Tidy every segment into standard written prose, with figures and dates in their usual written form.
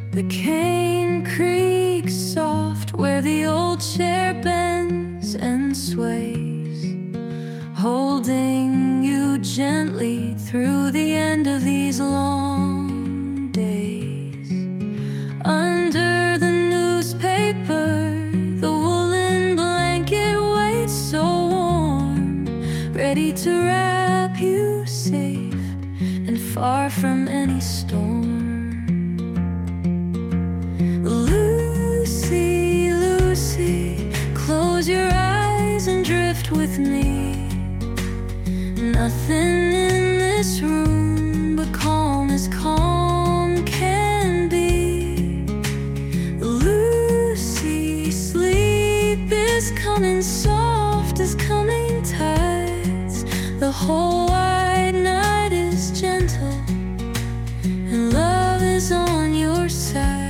The cane creaks soft where the old chair bends and sways, holding you gently through the end of these long days. Under the newspaper, the woolen blanket waits so warm, ready to wrap you safe and far from any storm. Lucy, Lucy, close your eyes and drift with me. Nothing in this room but calm as calm can be. Lucy, sleep is coming soft as coming tides. The whole wide night is gentle and love is on your side.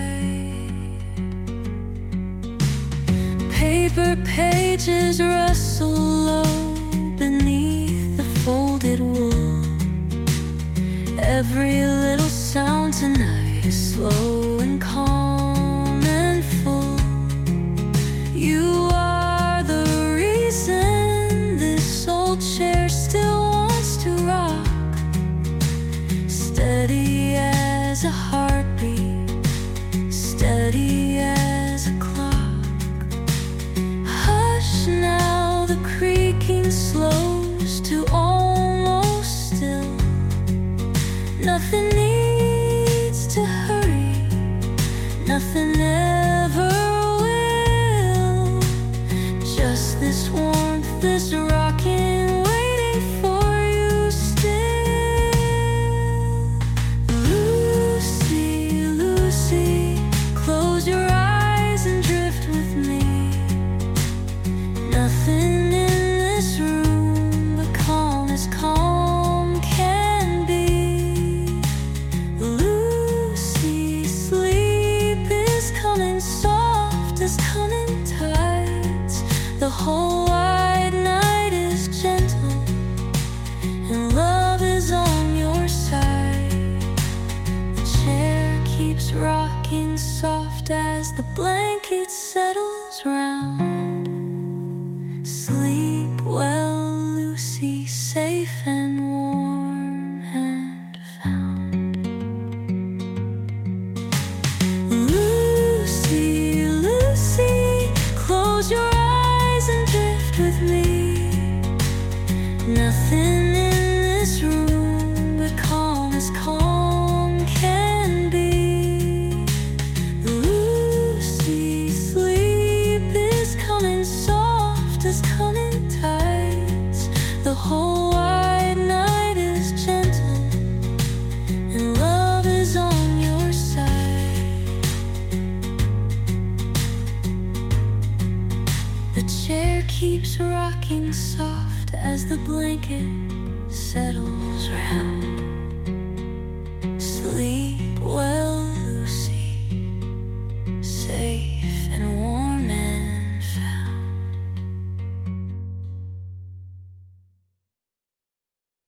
Paper pages rustle low beneath the folded wool. Every little sound tonight is slow and calm and full. You are the reason this old chair still wants to rock, steady as a heartbeat, steady as a clock. Hush now, the creaking slows to almost still. Nothing needs to hurry, nothing ever will. Just this warmth, this rocking, waiting for you still. Lucy, Lucy, close your eyes and drift with me. Nothing in this room but calm as calm can be. Lucy, sleep is coming soft as coming tides. The whole wide night is gentle and love is on your side. The chair keeps rocking soft as the blanket settles round. Sleep well, Lucy, safe and warm and found. Lucy, Lucy, close your eyes and drift with me. Nothing in this room but calm as calm can be. Lucy, sleep is coming soft as coming tides. The whole wide night is gentle and love is on your side. The chair keeps rocking soft as the blanket settles round.